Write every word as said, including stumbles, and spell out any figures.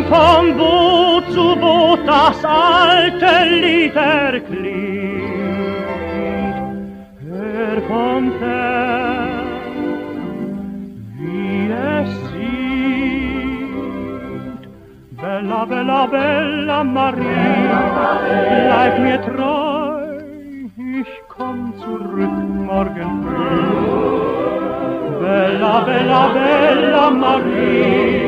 von Boot zu Boot das alte Lied erklingt. Hör von fern, wie es singt. Bella, bella, bella Maria, bleib mir treu, ich komm zurück morgen früh. Bella, bella, bella Maria,